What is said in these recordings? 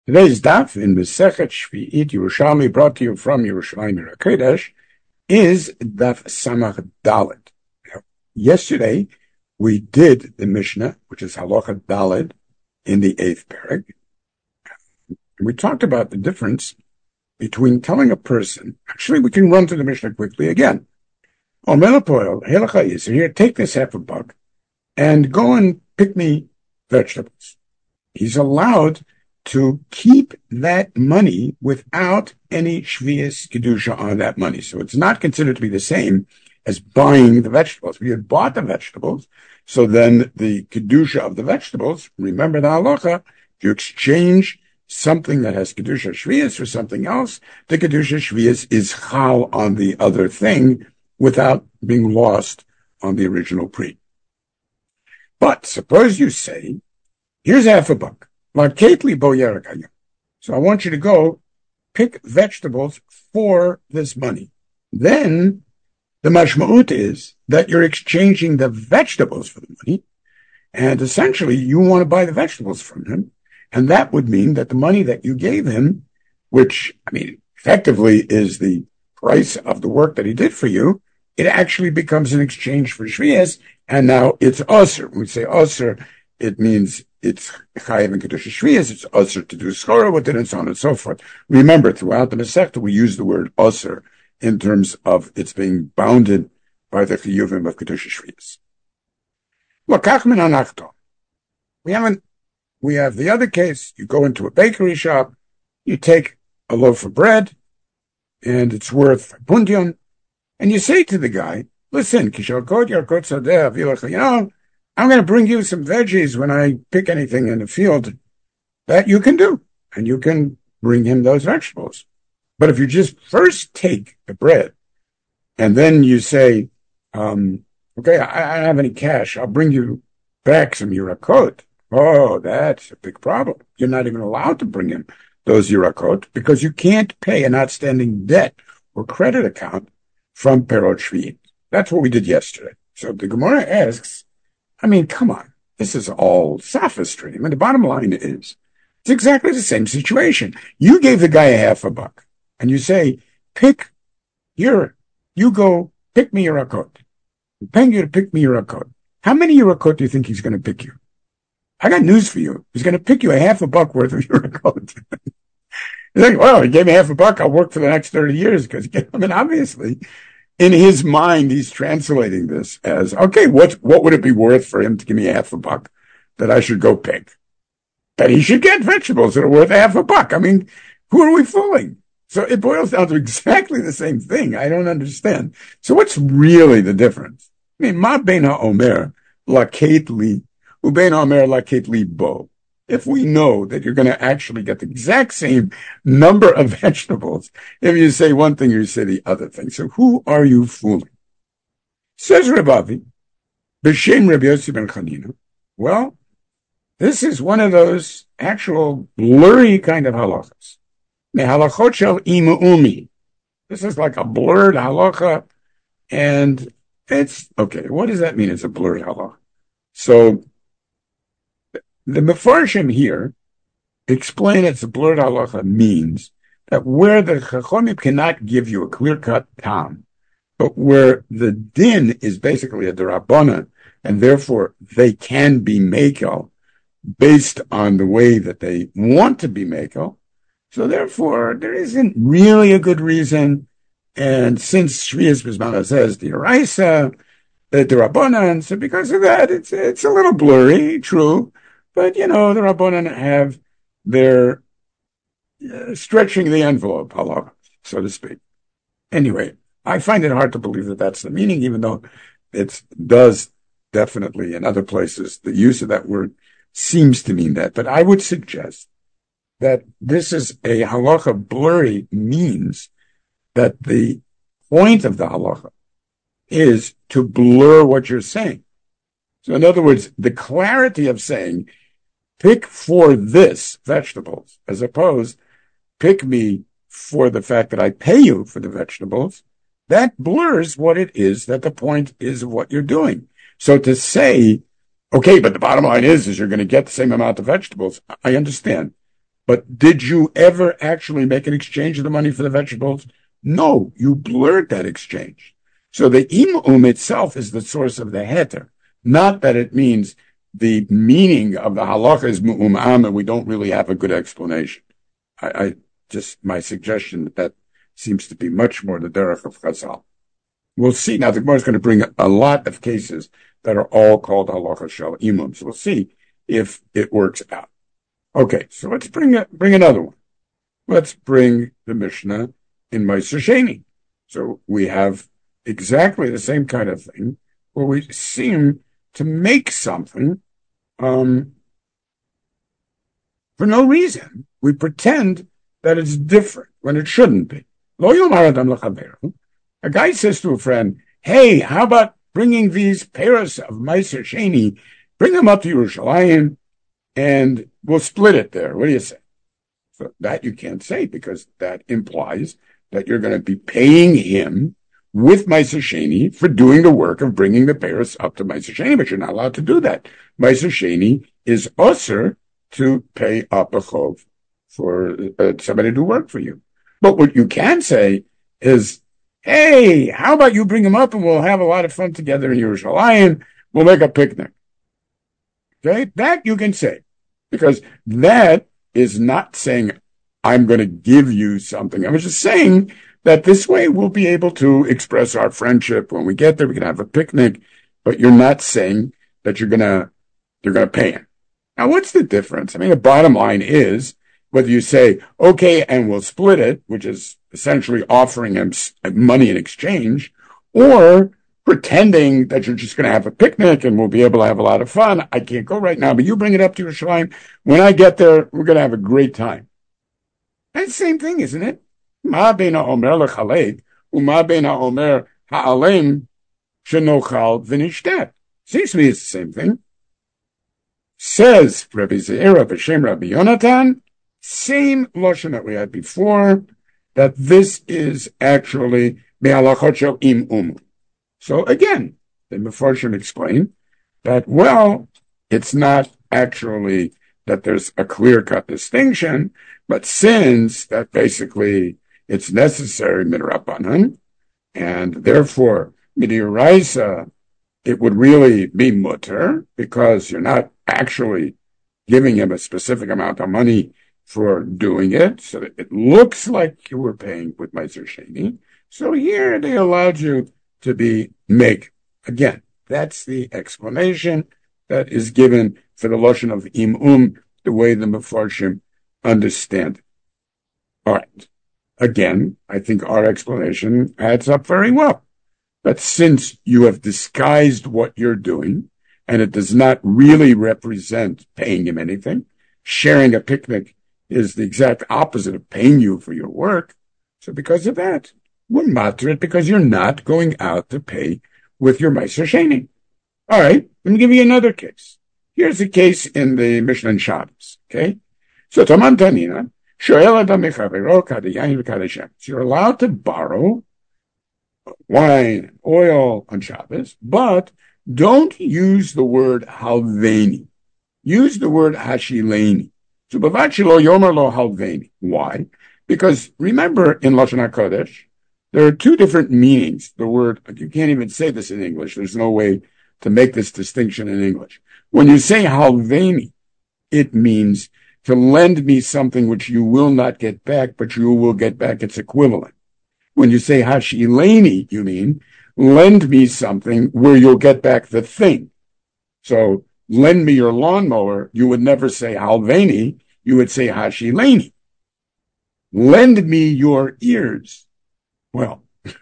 Today's daf in Masechet Shvi'it Yerushalmi, brought to you from Yerushalayim HaKodesh, is daf Samach Daled. Yesterday, we did the Mishnah, which is Halacha Daled, in the 8th parak. We talked about the difference between telling a person, actually we can run through the Mishnah quickly again. Here, take this half a buck and go and pick me vegetables. He's allowed to keep that money without any shvius kedusha on that money. So it's not considered to be the same as buying the vegetables. We had bought the vegetables, so then the kedusha of the vegetables, remember the halacha, if you exchange something that has kedusha shvius for something else, the kedusha shvius is chal on the other thing without being lost on the original pre. But suppose you say, here's half a buck. So I want you to go pick vegetables for this money. Then the mashma'ut is that you're exchanging the vegetables for the money, and essentially you want to buy the vegetables from him, and that would mean that the money that you gave him, which, effectively is the price of the work that he did for you, it actually becomes an exchange for shvius, and now it's osir. When we say osir, it means it's chayav and kedusha shvius, it's osir to do schora with it, and so on and so forth. Remember, throughout the Masechta, we use the word osir in terms of it's being bounded by the chiyuvim of kedusha shvius. Lokach min anachto. We have the other case. You go into a bakery shop, you take a loaf of bread, and it's worth pundion, and you say to the guy, listen, I'm going to bring you some veggies when I pick anything in the field that you can do, and you can bring him those vegetables. But if you just first take the bread, and then you say, okay, I don't have any cash, I'll bring you back some yirakot. Oh, that's a big problem. You're not even allowed to bring him those yirakot because you can't pay an outstanding debt or credit account from Perot Shvi'it. That's what we did yesterday. So the Gemara asks, come on, this is all sophistry. The bottom line is, it's exactly the same situation. You gave the guy a half a buck, and you say, you go pick me your akot. I'm paying you to pick me your akot. How many yirakot do you think he's going to pick you? I got news for you. He's going to pick you a half a buck worth of yirakot. You think, well, he gave me half a buck, I'll work for the next 30 years, because, obviously, in his mind, he's translating this as, okay, what would it be worth for him to give me a half a buck that I should go pick? That he should get vegetables that are worth a half a buck. Who are we fooling? So it boils down to exactly the same thing. I don't understand. So what's really the difference? Ma bein ha'omer laket li, ubein ha'omer laket li bo. If we know that you're going to actually get the exact same number of vegetables, if you say one thing or you say the other thing. So who are you fooling? Says Rebavi, B'Shem Rabbi Yossi ben Chanina. Well, this is one of those actual blurry kind of halachas. Halachot shel imu umi. This is like a blurred halacha, and it's, okay, what does that mean? It's a blurred halacha. So, the Mefarshim here explain it's a blurred halacha means that where the Chachamim cannot give you a clear-cut tam, but where the din is basically a derabbanan, and therefore they can be mekel based on the way that they want to be mekel, so therefore there isn't really a good reason, and since Shvius Bismillah says the Eraisa, the derabbanan, so because of that, it's a little blurry, true. But, the Rabbanan have their stretching the envelope, halakha, so to speak. Anyway, I find it hard to believe that that's the meaning, even though it does definitely in other places, the use of that word seems to mean that. But I would suggest that this is a halakha blurry means that the point of the halakha is to blur what you're saying. So in other words, the clarity of saying, pick for this vegetables, as opposed, pick me for the fact that I pay you for the vegetables, that blurs what it is that the point is of what you're doing. So to say, okay, but the bottom line is you're going to get the same amount of vegetables, I understand. But did you ever actually make an exchange of the money for the vegetables? No, you blurred that exchange. So the imum itself is the source of the heter, not that it means the meaning of the halacha is mu'um'am and we don't really have a good explanation. I just, my suggestion that seems to be much more the derech of Chazal. We'll see. Now the Gemara is going to bring a lot of cases that are all called halacha shel imum. So we'll see if it works out. Okay, so let's bring another one. Let's bring the Mishnah in Meiser Sheni. So we have exactly the same kind of thing where we seem to make something for no reason. We pretend that it's different when it shouldn't be. Lo yomar adam lechaveru. A guy says to a friend, hey, how about bringing these peiros of Meiser Sheni, bring them up to Yerushalayim, and we'll split it there. What do you say? So that you can't say because that implies that you're going to be paying him with Meiser Sheni for doing the work of bringing the peiros up to Meiser Sheni, but you're not allowed to do that. Meiser Sheni is usher to pay up a chov for somebody to do work for you. But what you can say is, hey, how about you bring him up and we'll have a lot of fun together in Yerushalayim. We'll make a picnic. Okay, that you can say. Because that is not saying, I'm going to give you something. I was just saying that this way we'll be able to express our friendship. When we get there, we can have a picnic, but you're not saying that you're going to pay him. Now, what's the difference? I mean, the bottom line is whether you say, okay, and we'll split it, which is essentially offering him money in exchange, or pretending that you're just going to have a picnic and we'll be able to have a lot of fun. I can't go right now, but you bring it up to Yerushalayim. When I get there, we're going to have a great time. That's the same thing, isn't it? Ma beina omer lechalek, u'ma beina omer ha'alem shenochal v'nishtet. Seems to me it's the same thing. Says Rabbi Zeira b'shem Rabbi Yonatan, same lashon that we had before, that this is actually me'alachot shel imum. So again, the Mefarshim explain that, well, it's not actually that there's a clear-cut distinction, but since that basically it's necessary midrabanan, and therefore midiraisa, it would really be mutter because you're not actually giving him a specific amount of money for doing it, so that it looks like you were paying with Meiser Sheni. So here they allowed you to be make. Again, that's the explanation that is given for the lashon of imum, the way the Mefarshim understand it. All right. Again, I think our explanation adds up very well. But since you have disguised what you're doing, and it does not really represent paying him anything, sharing a picnic is the exact opposite of paying you for your work. So because of that, we'll matter it because you're not going out to pay with your Meiser Sheni. All right, let me give you another case. Here's a case in the Mishnah and Shabbos, okay? So Taman Tanina, Shoel Adam Mechavero Kadayayin V'Kadashem. So you're allowed to borrow wine, oil on Shabbos, but don't use the word halveni. Use the word hashileni. So bavachilo yomer lo halveni. Why? Because remember in Lashon HaKodesh, there are two different meanings. The word, you can't even say this in English. There's no way to make this distinction in English. When you say halveni, it means to lend me something which you will not get back, but you will get back its equivalent. When you say hashileni, you mean lend me something where you'll get back the thing. So lend me your lawnmower, you would never say halveni, you would say hashileni. Lend me your ears. Well,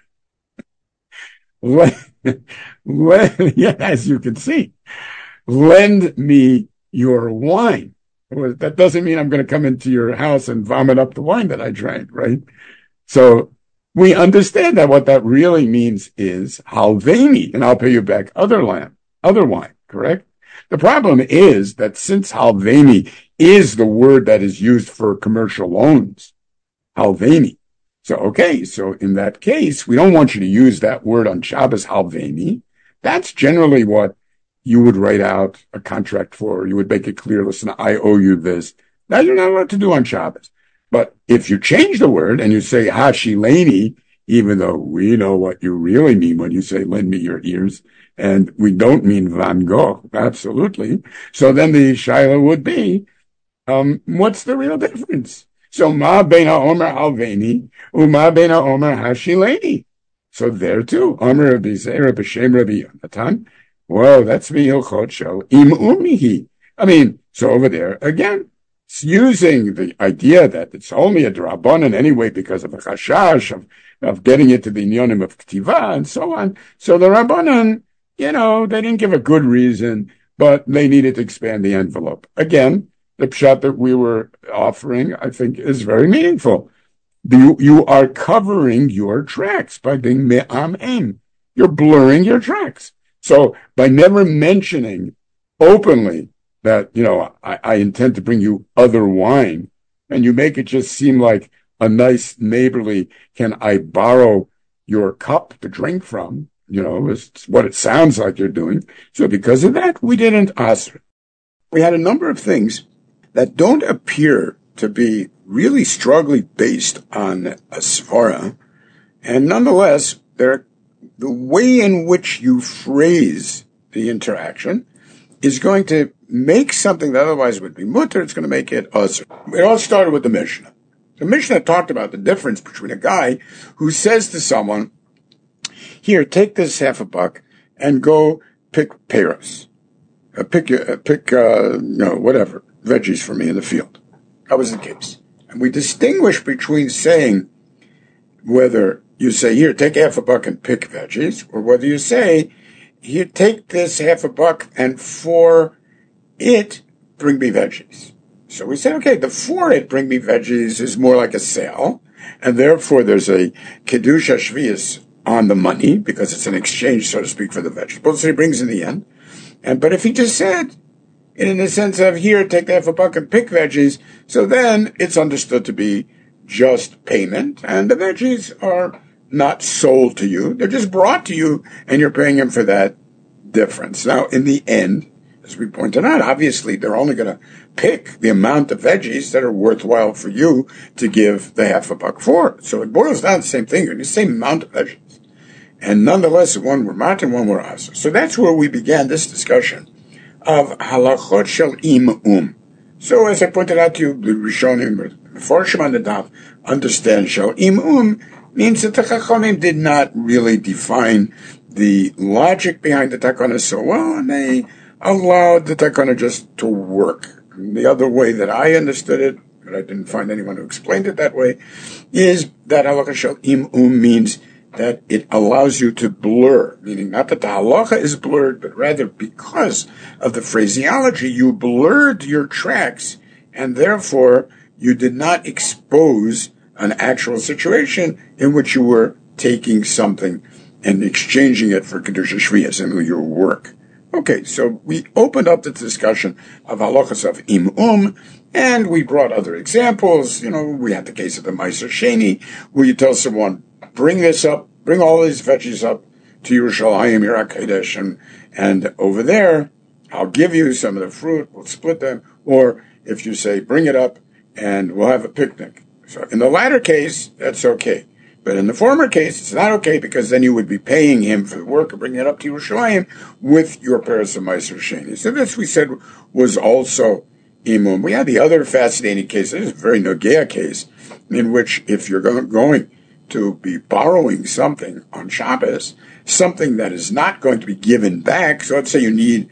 yeah, as you can see, lend me your wine. Well, that doesn't mean I'm going to come into your house and vomit up the wine that I drank, right? So we understand that what that really means is halveni, and I'll pay you back other wine, correct? The problem is that since halveni is the word that is used for commercial loans, halveni. So, okay, so in that case, we don't want you to use that word on Shabbos, halveni. That's generally what you would write out a contract for. You would make it clear, listen, I owe you this. That you're not allowed to do on Shabbos. But if you change the word and you say hashileni, even though we know what you really mean when you say lend me your ears, and we don't mean Van Gogh, absolutely. So then the shaila would be, what's the real difference? So ma beina omer halveni, uma beina omer hashileni. So there too, Omer Rabbi Zera b'shem Rabbi Yonatan. Whoa, that's mihilchot shel im umihi. I mean, so over there again, it's using the idea that it's only a drabanan anyway because of a chashash of getting into the inyonim of ktiva and so on. So the rabbanan, they didn't give a good reason, but they needed to expand the envelope. Again, the pshat that we were offering, I think, is very meaningful. You are covering your tracks by being me'am'em. You're blurring your tracks. So by never mentioning openly that, I intend to bring you other wine, and you make it just seem like a nice neighborly, can I borrow your cup to drink from? It's what it sounds like you're doing. So because of that, we didn't ask. We had a number of things that don't appear to be really strongly based on a svara, and nonetheless, the way in which you phrase the interaction is going to make something that otherwise would be mutter, it's going to make it usr. It all started with the Mishnah. The Mishnah talked about the difference between a guy who says to someone, here, take this half a buck and go pick pears. Pick whatever, veggies for me in the field. That was the case. And we distinguish between saying whether you say, here, take half a buck and pick veggies, or whether you say, here, take this half a buck and for it, bring me veggies. So we say, okay, the for it, bring me veggies is more like a sale, and therefore there's a kedusha shvius on the money, because it's an exchange, so to speak, for the vegetables, so he brings in the end. But if he just said, in the sense of, here, take half a buck and pick veggies, so then it's understood to be just payment, and the veggies are not sold to you. They're just brought to you, and you're paying him for that difference. Now, in the end, as we pointed out, obviously, they're only going to pick the amount of veggies that are worthwhile for you to give the half a buck for. So it boils down to the same thing, the same amount of veggies. And nonetheless, one were mat and one were asa. So that's where we began this discussion of halachot shel im. So as I pointed out to you, the Rishonim, Meforshim on the daf, understand shel im means that the Chachamim did not really define the logic behind the takana so well, and they allowed the takana just to work. And the other way that I understood it, but I didn't find anyone who explained it that way, is that halachot shel im means that it allows you to blur, meaning not that the halacha is blurred, but rather because of the phraseology, you blurred your tracks, and therefore you did not expose an actual situation in which you were taking something and exchanging it for kedusha shviyas and your work. Okay, so we opened up the discussion of halachas of im and we brought other examples. We had the case of the Meiser Sheni, where you tell someone, bring all these veggies up to Yerushalayim, Yer HaKodesh, and over there, I'll give you some of the fruit, we'll split them, or if you say, bring it up, and we'll have a picnic. So in the latter case, that's okay. But in the former case, it's not okay, because then you would be paying him for the work of bringing it up to Yerushalayim with your Paras of Meiser Sheni. So this, we said, was also imum. We had the other fascinating case, this is a very nogea case, in which if you're going to be borrowing something on Shabbos, something that is not going to be given back. So let's say you need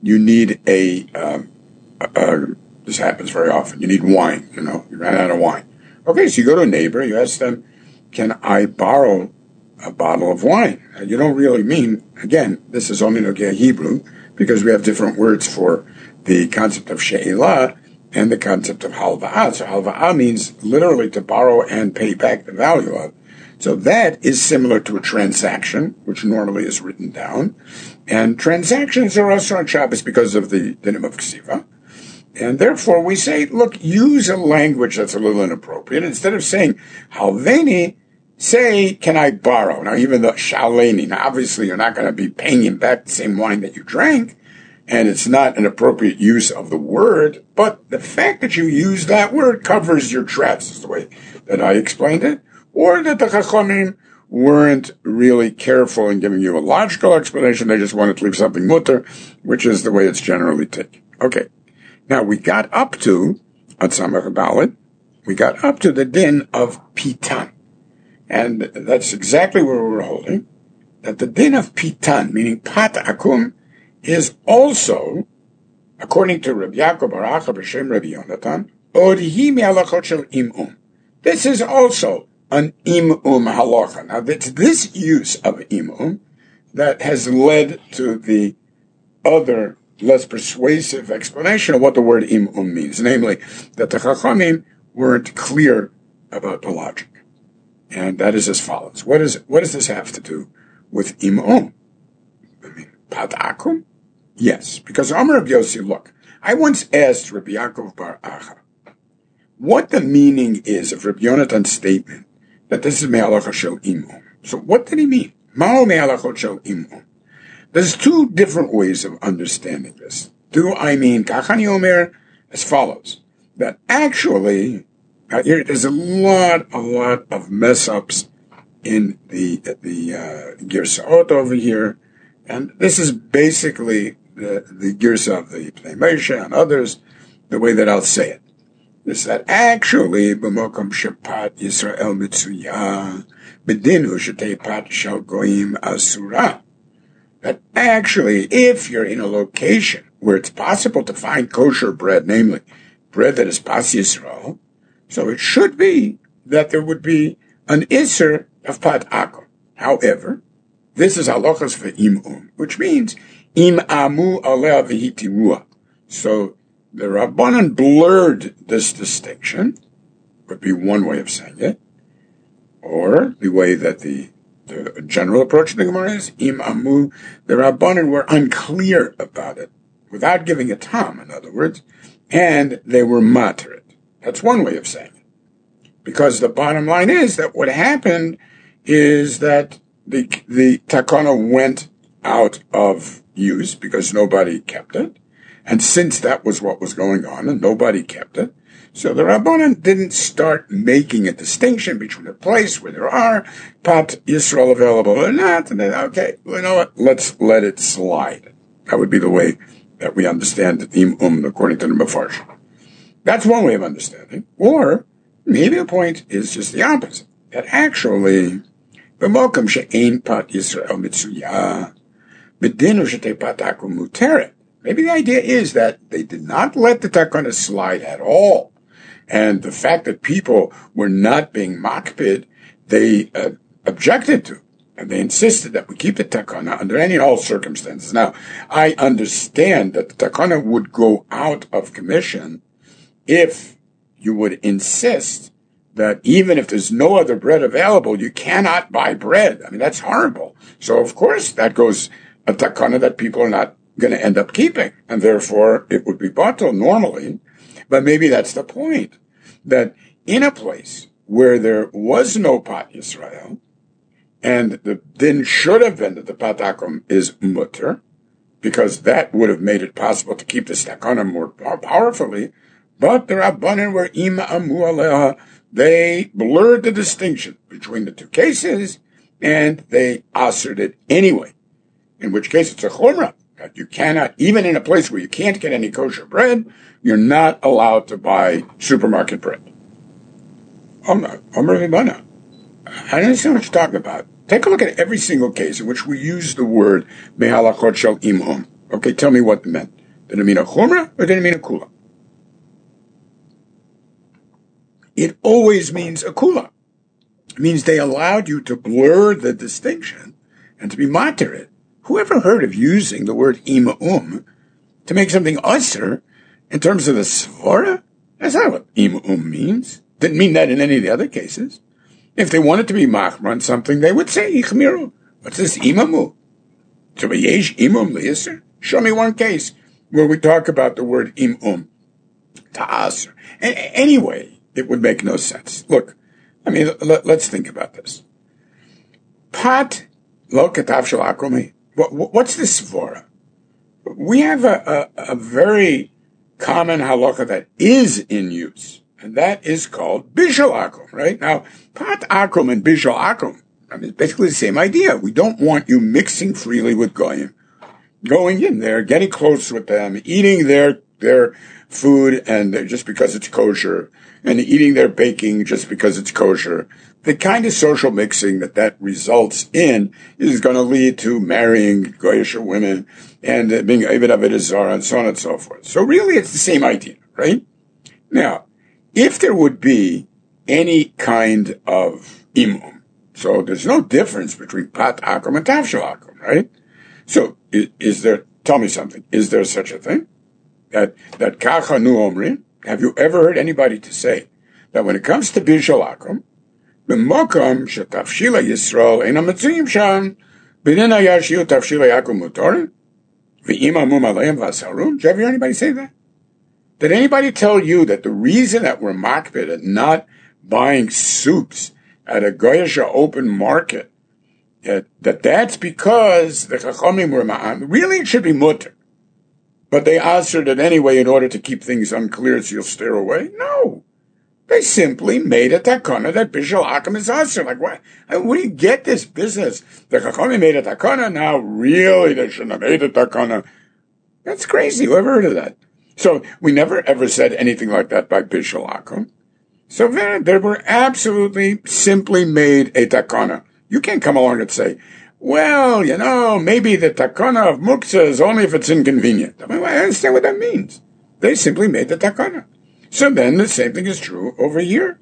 this happens very often. You need wine, you ran out of wine. Okay, so you go to a neighbor, you ask them, can I borrow a bottle of wine? And you don't really mean, again, this is only Nogea Hebrew, because we have different words for the concept of she'elah and the concept of halva'ah. So halva'ah means literally to borrow and pay back the value of. So that is similar to a transaction, which normally is written down. And transactions are also on Shabbos because of the dinim of ksiva. And therefore we say, look, use a language that's a little inappropriate. Instead of saying halveni, say, can I borrow? Now, even the shaleni, now obviously you're not going to be paying him back the same wine that you drank. and it's not an appropriate use of the word, but the fact that you use that word covers your tracks, is the way that I explained it, or that the Chachamim weren't really careful in giving you a logical explanation. They just wanted to leave something mutter, which is the way it's generally taken. Okay. Now we got up to, on Samach Dalet, we got up to the din of pitan. And that's exactly where we're holding, that the din of pitan, meaning pat akum, is also, according to Rabbi Yaakov bar Acha b'shem Rabbi Yonatan, odhi mi'alachot shel imum. This is also an imum halacha. Now, it's this use of imum that has led to the other, less persuasive explanation of what the word imum means, namely that the Chachamim weren't clear about the logic. And that is as follows. What does this have to do with imum? I mean, pat akum? Yes, because Amar Rabbi Yossi, look, I once asked Rabbi Yaakov bar Acha what the meaning is of Rabbi Yonatan's statement that this is me'alacha shel imum. So what did he mean? Ma'o me'alachot shel imum. There's two different ways of understanding this. Do I mean, kachani omer, as follows, that actually, there's a lot of mess-ups in the Girsaot over here, and this is basically the Girsa of the Pnei Moshe and others, the way that I'll say it. Is that actually, b'mokom shepat Yisrael mitzuya, b'dinu shetei pat shel goyim asura. That actually, if you're in a location where it's possible to find kosher bread, namely bread that is pas Yisrael, so it should be that there would be an iser of pat akum. However, this is halachas for imum, which means im amu aleh v'hitirua. So the Rabbanan blurred this distinction, would be one way of saying it, or the way that the general approach to the Gemara is, im amu, the Rabbanan were unclear about it, without giving a tam, in other words, and they were mater. That's one way of saying it. Because the bottom line is that what happened is that the takana went out of use because nobody kept it. And since that was what was going on and nobody kept it, so the Rabbanan didn't start making a distinction between a place where there are Pat Yisrael available or not, and then, okay, you know what, let's let it slide. That would be the way that we understand the imum according to the Mefarshim. That's one way of understanding. Or maybe the point is just the opposite. That actually, b'mokum she'ein Pat Yisrael mitzuya, b'dinu shetei pat akum muteret. Maybe the idea is that they did not let the takana slide at all. And the fact that people were not being makpid, they objected to. And they insisted that we keep the takana under any and all circumstances. Now, I understand that the takana would go out of commission if you would insist that even if there's no other bread available, you cannot buy bread. I mean, that's horrible. So, of course, that goes a takana that people are not going to end up keeping, and therefore it would be batel normally. But maybe that's the point, that in a place where there was no Pat Yisrael, and the din should have been that the Pat Akum is mutter, because that would have made it possible to keep the stakana more powerfully, but the Rabbanan were ima amu aleha, they blurred the distinction between the two cases, and they assered it anyway, in which case it's a chumrah. You cannot, even in a place where you can't get any kosher bread, you're not allowed to buy supermarket bread. I don't understand what you're talking about. Take a look at every single case in which we use the word mehalachot shel imum. Okay, tell me what it meant. Did it mean a chumrah or did it mean a kula? It always means a kula. It means they allowed you to blur the distinction and to be mater it. Whoever heard of using the word imum to make something usher in terms of the svara? That's not what imum means. Didn't mean that in any of the other cases. If they wanted to be machmar on something, they would say ichmiru. What's this imamu? So yesh imum liyaser? Show me one case where we talk about the word imum ta'aser. Anyway, it would make no sense. Look, I mean, let's think about this. Pat lo katav shel akrumi. What's this svara? We have a very common halacha that is in use, and that is called bishul akum, right? Now, pat akum and bishul akum, I mean, it's basically the same idea. We don't want you mixing freely with goyim, going in there, getting close with them, eating their food and just because it's kosher, and eating their baking just because it's kosher. The kind of social mixing that results in is going to lead to marrying Goyish women and being Eved Avodah Zarah and so on and so forth. So really it's the same idea, right? Now, if there would be any kind of imum, so there's no difference between pat akum and tafshil akum, right? So is there, tell me something, is there such a thing? That kacha nu omrin, have you ever heard anybody to say that when it comes to bishul akum, b'mokom shetafshila Yisrael eina metzuyim sham, b'din hayashiu tafshila akum mutorin, v'ima mum aleim v'asarum? Did you ever hear anybody say that? Did anybody tell you that the reason that we're makbid at not buying soups at a Goyish open market, that's because the Chachamim were ma'an? Really, it should be mutter. But they answered it anyway in order to keep things unclear so you'll steer away? No. They simply made a takana that bishul akum is answered. Like, what? Where do you get this business? The Chachamim made a takana, now really they shouldn't have made a takana. That's crazy. Whoever heard of that? So we never ever said anything like that by bishul akum. So they were absolutely simply made a takana. You can't come along and say, well, maybe the takana of muktzah is only if it's inconvenient. I mean, I understand what that means. They simply made the takana. So then the same thing is true over here.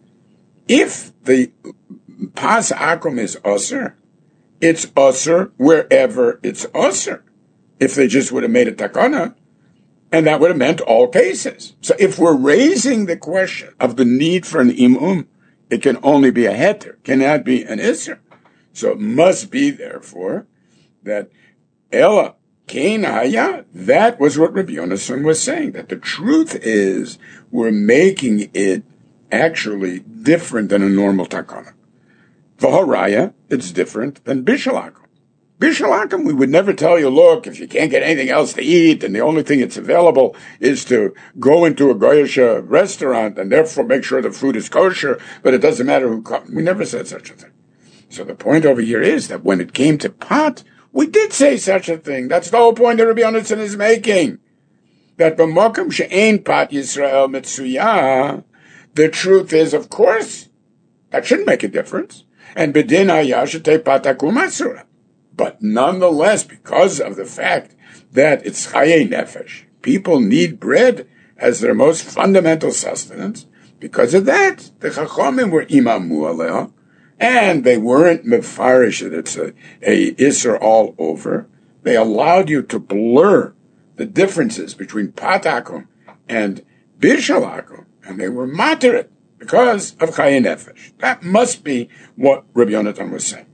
If the pas akum is usher, it's usher wherever it's usher. If they just would have made a takana, and that would have meant all cases. So if we're raising the question of the need for an imum, it can only be a heter, cannot be an isser. So it must be, therefore, that Ella Kain Haya, that was what Rabbi Yonasan was saying, that the truth is we're making it actually different than a normal takana. V'haraya, it's different than bishul akum. Bishul akum, we would never tell you, look, if you can't get anything else to eat and the only thing that's available is to go into a Goyish restaurant and therefore make sure the food is kosher, but it doesn't matter who comes. We never said such a thing. So the point over here is that when it came to pot, we did say such a thing. That's the whole point that Rabbi Yonasan is making. That b'mokum she'ein pot Yisrael mitzuyah, the truth is, of course, that shouldn't make a difference. And b'din hayah shetei pat akum asura. But nonetheless, because of the fact that it's chaye nefesh, people need bread as their most fundamental sustenance. Because of that, the Chachamim were imamu aleha, and they weren't mefarish that it's a isser all over. They allowed you to blur the differences between pat akum and bishul akum, and they were materit because of chaye nefesh. That must be what Rabbi Yonasan was saying.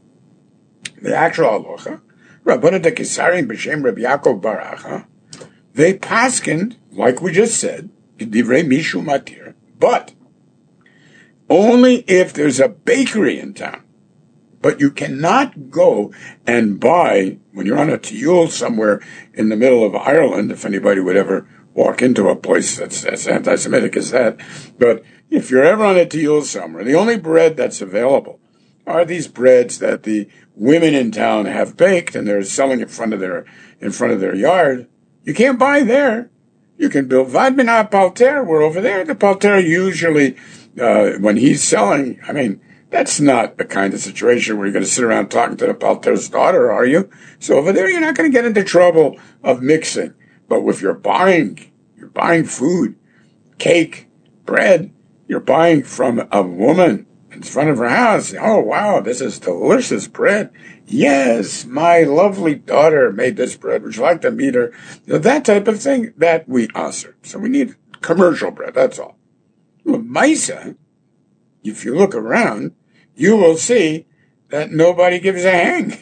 The actual halacha, Rabbana de Kisarim b'shem Rabbi Yaakov Baracha, they paskened, like we just said, divrei mishu matir, but only if there's a bakery in town. But you cannot go and buy, when you're on a tiyul somewhere in the middle of Ireland, if anybody would ever walk into a place that's as anti-Semitic as that, but if you're ever on a tiyul somewhere, the only bread that's available are these breads that the women in town have baked and they're selling in front of their yard. You can't buy there. You can build Vadmina Palter. We're over there. The Palter usually, when he's selling, I mean, that's not the kind of situation where you're going to sit around talking to the Palter's daughter, are you? So over there, you're not going to get into trouble of mixing. But if you're buying food, cake, bread, you're buying from a woman in front of her house. Oh, wow, this is delicious bread. Yes, my lovely daughter made this bread. Would you like to meet her? That type of thing, that we answer. So we need commercial bread, that's all. Maisa, if you look around, you will see that nobody gives a hang.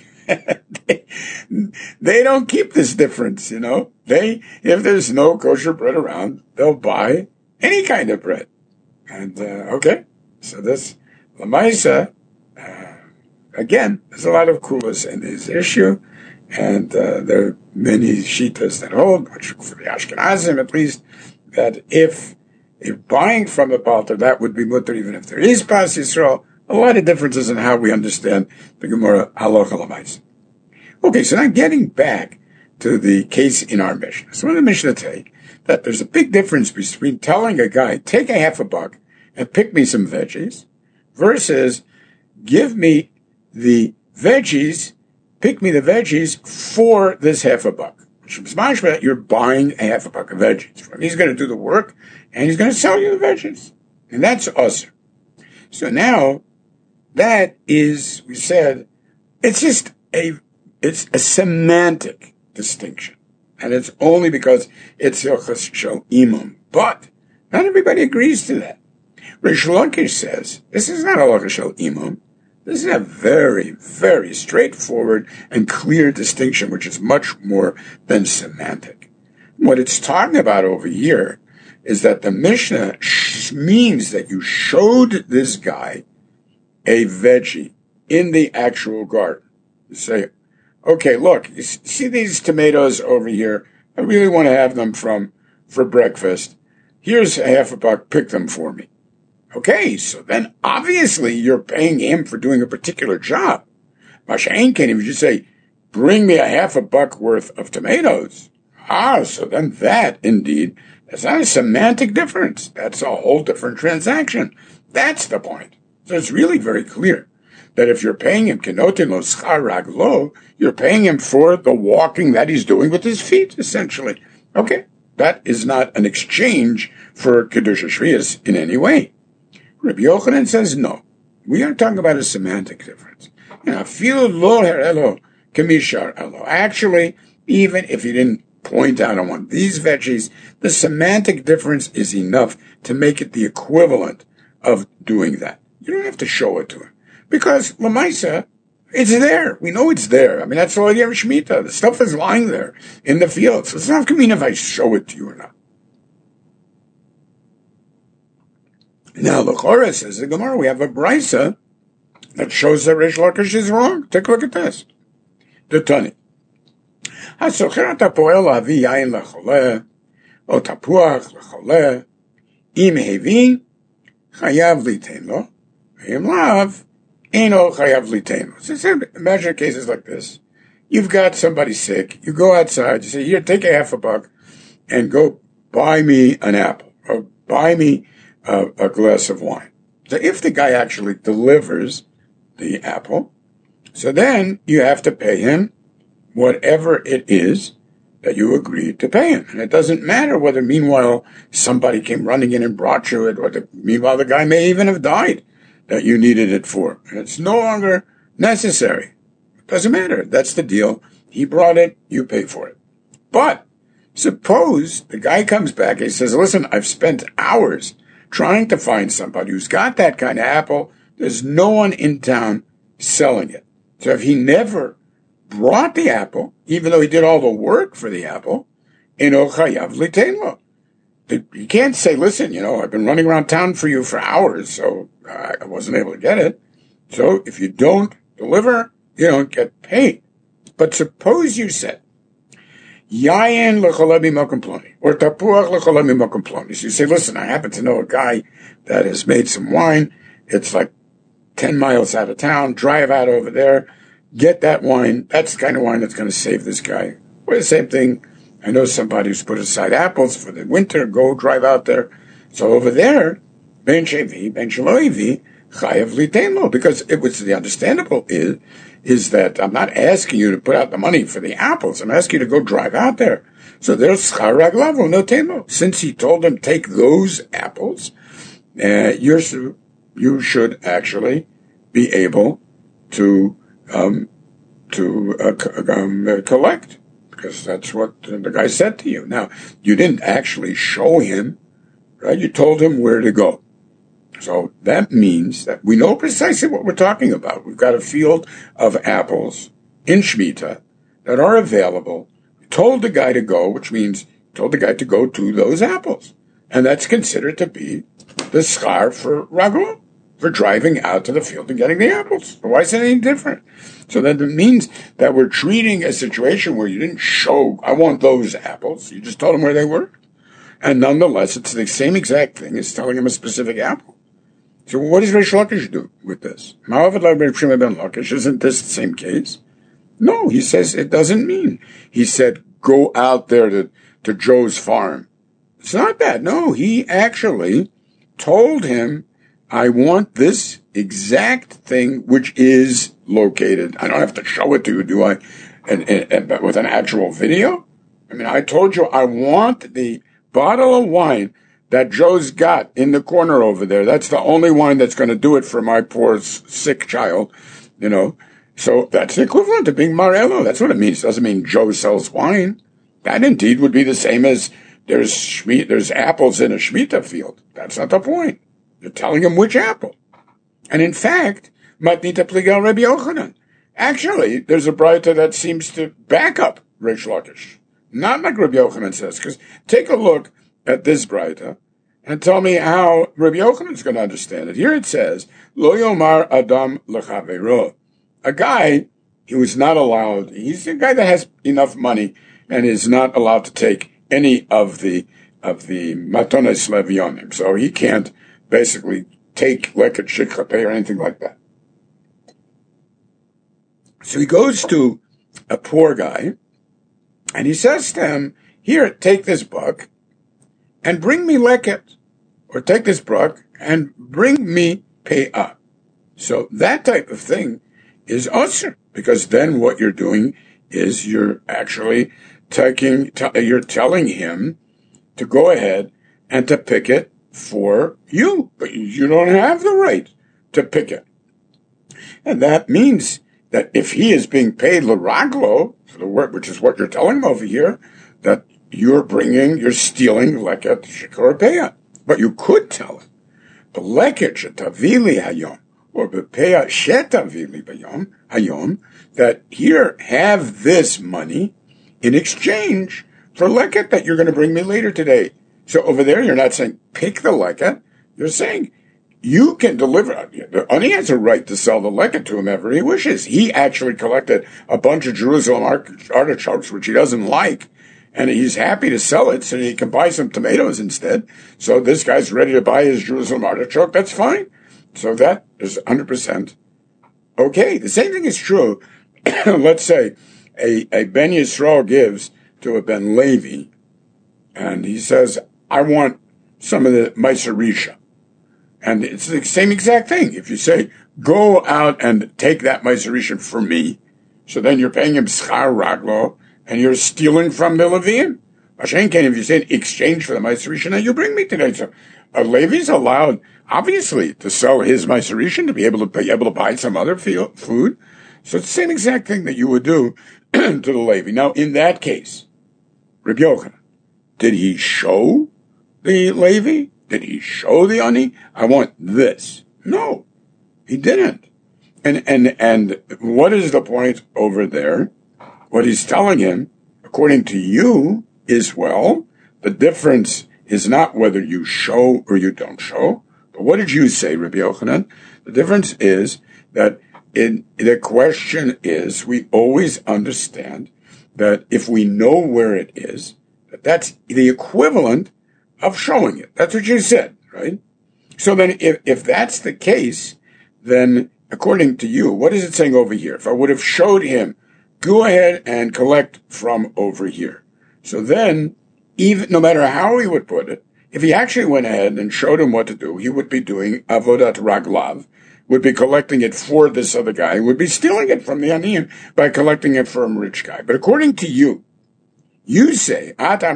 They don't keep this difference, if there's no kosher bread around, they'll buy any kind of bread. And, okay, so this Lamaisa, again, there's a lot of kulas in this issue, And there are many shitas that hold, for the Ashkenazim at least, that if buying from the Palter, that would be mutter even if there is Pas Yisrael. A lot of differences in how we understand the Gemara Halacha L'Maisa. Okay, so now getting back to the case in our Mishnah. So in the Mishnah take that there's a big difference between telling a guy, take a half a buck and pick me some veggies, versus give me the veggies, pick me the veggies for this half a buck. Which is mashma, you're buying a half a buck of veggies from him. He's going to do the work, and he's going to sell you the veggies. And that's us. So now, that is, we said, it's a semantic distinction. And it's only because it's Yochas Shel Imam. But not everybody agrees to that. Rish Lakish says, this is not a Yochas Shel Imam. This is a very, very straightforward and clear distinction, which is much more than semantic. What it's talking about over here is that the Mishnah means that you showed this guy a veggie in the actual garden. You say, okay, look, you see these tomatoes over here? I really want to have them for breakfast. Here's a half a buck, pick them for me. Okay, so then obviously you're paying him for doing a particular job. Masha Ainken, if you just say, bring me a half a buck worth of tomatoes. So then that, indeed, that's not a semantic difference. That's a whole different transaction. That's the point. So it's really very clear that if you're paying him kenotin lo schar raglo, you're paying him for the walking that he's doing with his feet, essentially. Okay, that is not an exchange for kedusha shvius in any way. Rabbi Yochanan says no. We are talking about a semantic difference. Feel lo herelo kamishar elo. Actually, even if you didn't point out on one of these veggies, the semantic difference is enough to make it the equivalent of doing that. You don't have to show it to him. Because, Lamaisa, it's there. We know it's there. I mean, that's all you have Shemitah. The stuff is lying there in the field. So it's not going to mean if I show it to you or not. Now, the Chorah says, the Gemara, we have a brisa that shows that Rish Lakish is wrong. Take a look at this. The Tani. הסוחר אתה פועל להביא יין לחולה, או תפוח לחולה, אם הביא, חייב ליתן לו, ואם לאו, אינו חייב ליתן לו. So imagine cases like this. You've got somebody sick, you go outside, you say, here, take a half a buck, and go buy me an apple, or buy me a glass of wine. So if the guy actually delivers the apple, so then you have to pay him whatever it is that you agreed to pay him. And it doesn't matter whether meanwhile somebody came running in and brought you it, or meanwhile the guy may even have died that you needed it for. And it's no longer necessary. It doesn't matter. That's the deal. He brought it, you pay for it. But suppose the guy comes back and he says, listen, I've spent hours trying to find somebody who's got that kind of apple. There's no one in town selling it. So if he never brought the apple, even though he did all the work for the apple, eno chayav litein lo. You can't say, listen, I've been running around town for you for hours, so I wasn't able to get it. So if you don't deliver, you don't get paid. But suppose you said, yayin l'choleh b'makom ploni, or tapuach l'choleh b'makom ploni. So you say, listen, I happen to know a guy that has made some wine. It's like 10 miles out of town. Drive out over there. Get that wine. That's the kind of wine that's going to save this guy. Or the same thing. I know somebody who's put aside apples for the winter. Go drive out there. So over there, ben shevi, ben shaloivi, chayav litein lo. Because it was the understandable is that I'm not asking you to put out the money for the apples. I'm asking you to go drive out there. So there's schar raglav notein lo. Since he told them take those apples, you should actually be able to collect, because that's what the guy said to you. Now, you didn't actually show him, right? You told him where to go. So that means that we know precisely what we're talking about. We've got a field of apples in Shemitah that are available. You told the guy to go, which means you told the guy to go to those apples. And that's considered to be the schar for ragul. for driving out to the field and getting the apples. Why is it any different? So that it means that we're treating a situation where you didn't show, I want those apples. You just told him where they were. And nonetheless, it's the same exact thing as telling him a specific apple. So what does Reish Lakish do with this? Isn't this the same case? No, he says it doesn't mean. He said, go out there to Joe's farm. It's not that. No, he actually told him, I want this exact thing which is located. I don't have to show it to you, do I? And with an actual video? I mean, I told you I want the bottle of wine that Joe's got in the corner over there. That's the only wine that's going to do it for my poor sick child, So that's the equivalent of being Marello. That's what it means. It doesn't mean Joe sells wine. That indeed would be the same as there's apples in a Shemitah field. That's not the point. You're telling him which apple. And in fact, Matnita Pligal Rabbi Yochanan. Actually, there's a braita that seems to back up Reish Lakish. Not like Rabbi Yochanan says, because take a look at this braita and tell me how Rabbi Yochanan is going to understand it. Here it says, Lo Yomar Adam L'Chaveiro. A guy who is not allowed, he's a guy that has enough money and is not allowed to take any of the Matones Levionim. So he can't basically take Leket Shikhape or anything like that. So he goes to a poor guy and he says to him, here, take this buck and bring me leket, or take this buck and bring me payah. So that type of thing is usher, because then what you're doing is you're actually you're telling him to go ahead and to pick it for you, but you don't have the right to pick it. And that means that if he is being paid l'raglo for the work, which is what you're telling him over here, that you're stealing leket shikor payah. But you could tell him, b'leket shetavili hayom, or b'payah shetavili hayom, that here, have this money in exchange for leket that you're going to bring me later today. So over there, you're not saying pick the leket, you're saying you can deliver. Ani has a right to sell the leket to whomever he wishes. He actually collected a bunch of Jerusalem artichokes, which he doesn't like, and he's happy to sell it so he can buy some tomatoes instead. So this guy's ready to buy his Jerusalem artichoke. That's fine. So that is 100% okay. The same thing is true. Let's say a Ben Yisrael gives to a Ben Levi, and he says, I want some of the Meiserisha. And it's the same exact thing. If you say, go out and take that Meiserisha for me, so then you're paying him schar raglo, and you're stealing from the Levian. Mashenken, if you say in exchange for the Meiserisha, now you bring me today. So a Levi's allowed, obviously, to sell his Meiserisha, to be able to buy some other food. So it's the same exact thing that you would do to the Levi. Now, in that case, Rabbi Yochanan, did he show the Levi? Did he show the ani? I want this. No, he didn't. And what is the point over there? What he's telling him, according to you, is, well, the difference is not whether you show or you don't show. But what did you say, Rabbi Yochanan? The difference is that the question is, we always understand that if we know where it is, that's the equivalent of showing it. That's what you said, right? So then if that's the case, then according to you, what is it saying over here? If I would have showed him, go ahead and collect from over here. So then, even no matter how he would put it, if he actually went ahead and showed him what to do, he would be doing avodat raglav, would be collecting it for this other guy, would be stealing it from the aniyim by collecting it from a rich guy. But according to you, you say,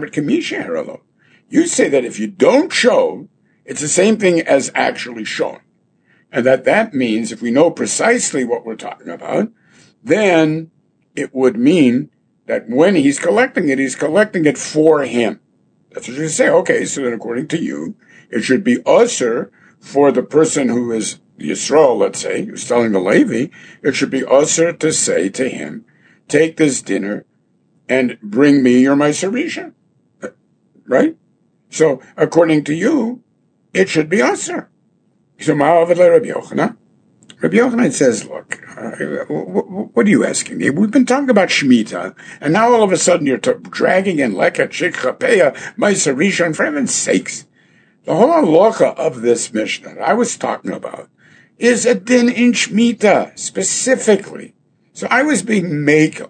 you say that if you don't show, it's the same thing as actually showing. And that means, if we know precisely what we're talking about, then it would mean that when he's collecting it for him. That's what you say. Okay, so then according to you, it should be usher for the person who is Yisrael, let's say, who's telling the Levi, it should be usher to say to him, take this dinner and bring me your Meiserisha. Right? So according to you, it should be usher. So Ma'avad le Rabbi Yochanan. Rabbi Yochanan says, look, what are you asking me? We've been talking about Shemitah, and now all of a sudden you're dragging in Leket, Shikha, Peah, Ma'aser Rishon, for heaven's sakes. The whole halacha of this Mishnah that I was talking about is a din in Shemitah, specifically. So I was being makel.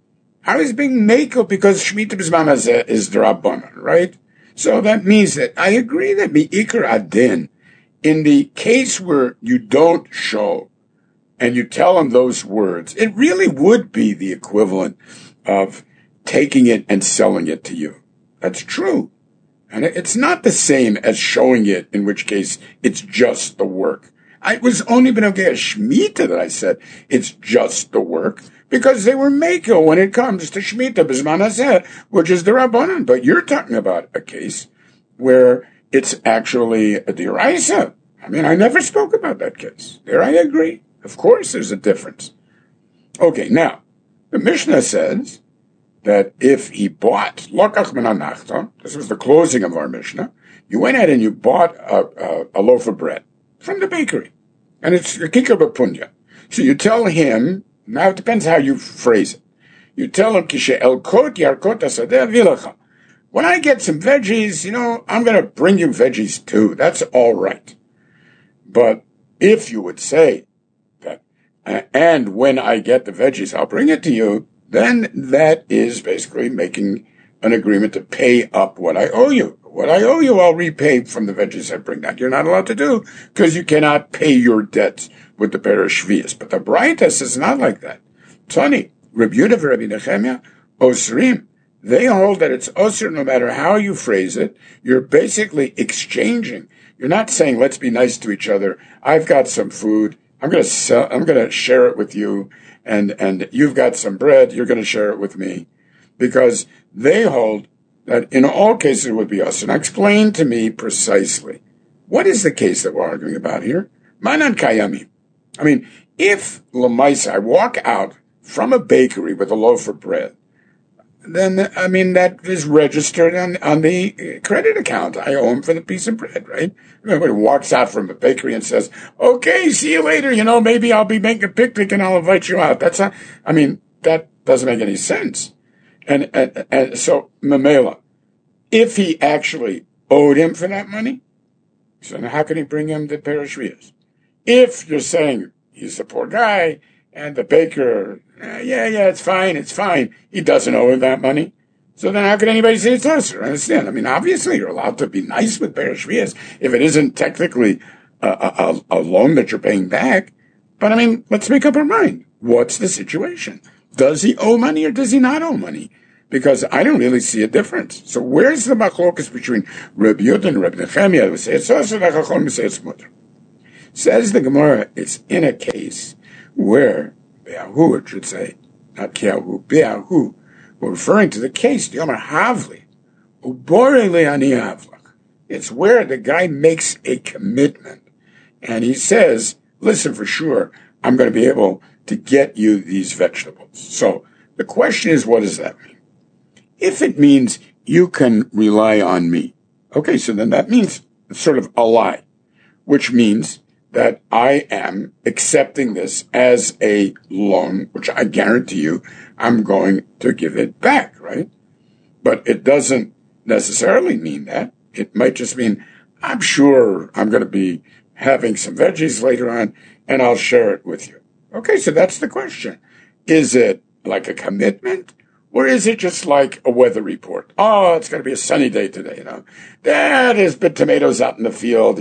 Because Shemitah B'zman Hazeh is the Rabbanan, right? So that means that I agree that Mi'ikar Adin, in the case where you don't show and you tell them those words, it really would be the equivalent of taking it and selling it to you. That's true. And it's not the same as showing it, in which case it's just the work. It was only been okay as Shemitah that I said it's just the work, because they were makel when it comes to Shemitah B'zman Hazeh, which is the Rabbanan. But you're talking about a case where it's actually a deraisa. I mean, I never spoke about that case. There I agree. Of course there's a difference. Okay, now, the Mishnah says that if he bought, lokach min hanachta, this was the closing of our Mishnah, you went ahead and you bought a loaf of bread from the bakery, and it's a kikar b'punya. So you tell him, now it depends how you phrase it. You tell him, kishe elkot yarkot asadeh vilacha. When I get some veggies, I'm going to bring you veggies too. That's all right. But if you would say that, and when I get the veggies, I'll bring it to you, then that is basically making an agreement to pay up what I owe you. What I owe you, I'll repay from the veggies I bring. That you're not allowed to do, because you cannot pay your debts with the Beresh Shvius. But the Braita is not like that. Tani, Rabbi Yehuda and Rabbi Nechemia, Osrim, they hold that it's osir no matter how you phrase it. You're basically exchanging. You're not saying, let's be nice to each other. I've got some food. I'm going to share it with you. And you've got some bread. You're going to share it with me. Because they hold that in all cases it would be osir. Now explain to me precisely, what is the case that we're arguing about here? Manan kayami. I mean, if Lamaisa, I walk out from a bakery with a loaf of bread, then, that is registered on the credit account. I owe him for the piece of bread, right? Everybody walks out from a bakery and says, okay, see you later. Maybe I'll be making a picnic and I'll invite you out. That doesn't make any sense. And so, Mamela, if he actually owed him for that money, so how can he bring him the Beresh Shvius? If you're saying he's the poor guy, and the baker, it's fine. He doesn't owe him that money. So then how can anybody say it's us? Understand? Obviously you're allowed to be nice with Beresh Shvius if it isn't technically a loan that you're paying back. But let's make up our mind. What's the situation? Does he owe money or does he not owe money? Because I don't really see a difference. So where's the machlokas between Rabbi Yehuda and Rabbi Nechemia who say it's us, and Chacham say it's mutter? Says the Gemara, it's in a case where Be'ahu, it should say, not Kiahu, Be'ahu, we're referring to the case, the Omer Havli, Ubore Le'ani Havlach. It's where the guy makes a commitment, and he says, listen, for sure, I'm going to be able to get you these vegetables. So, the question is, what does that mean? If it means you can rely on me, okay, so then that means it's sort of a lie, which means that I am accepting this as a loan, which I guarantee you I'm going to give it back, right? But it doesn't necessarily mean that. It might just mean, I'm sure I'm going to be having some veggies later on, and I'll share it with you. Okay, so that's the question. Is it like a commitment, or is it just like a weather report? Oh, it's going to be a sunny day today, There's been tomatoes out in the field,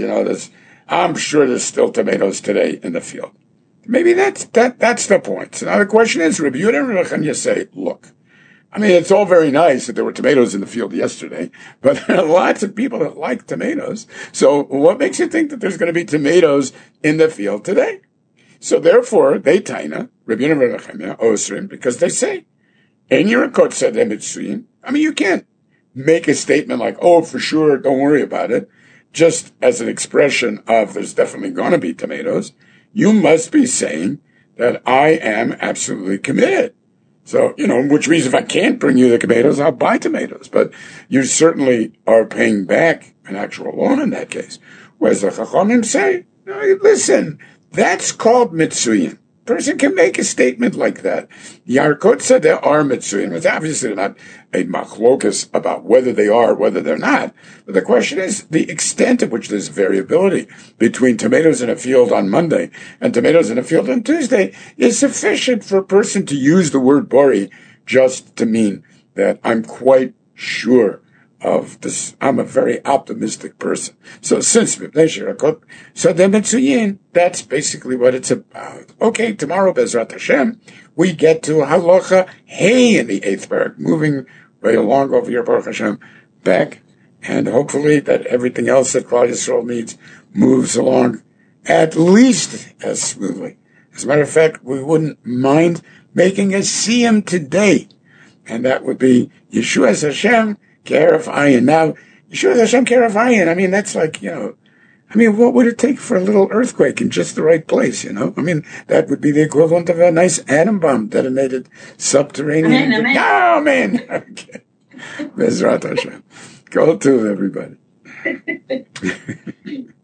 I'm sure there's still tomatoes today in the field. Maybe that's the point. So now the question is, Rabbi Yehuda and Rabbi Nechemia say, look, it's all very nice that there were tomatoes in the field yesterday, but there are lots of people that like tomatoes. So what makes you think that there's going to be tomatoes in the field today? So therefore, they taina, Rabbi Yehuda and Rabbi Nechemia, osrim, because they say, en yirakot sadeh mitzuyim. You can't make a statement like, oh, for sure, don't worry about it, just as an expression of there's definitely going to be tomatoes. You must be saying that I am absolutely committed. So, which means if I can't bring you the tomatoes, I'll buy tomatoes. But you certainly are paying back an actual loan in that case. Whereas the Chachamim say, No, listen, that's called Mitsuyin. Person can make a statement like that. Yarkot said there are Mitsuyin. It's obviously not a machlokas about whether they are or whether they're not. But the question is the extent of which there's variability between tomatoes in a field on Monday and tomatoes in a field on Tuesday is sufficient for a person to use the word bori just to mean that I'm quite sure of this. I'm a very optimistic person. So since so the Mitsuyin, that's basically what it's about. Okay, tomorrow, Bezrat Hashem, we get to Halacha Hey in the 8th parak, moving right along over here, Baruch Hashem, back, and hopefully that everything else that Klal Yisrael needs moves along at least as smoothly. As a matter of fact, we wouldn't mind making a siyum today, and that would be Yeshua Hashem, Care of Ayin. Now, Yeshua Hashem, Care of Ayin. I mean, that's like, what would it take for a little earthquake in just the right place, I mean, that would be the equivalent of a nice atom bomb detonated subterranean. Amen. Okay. Bezrat Hashem. Go to everybody.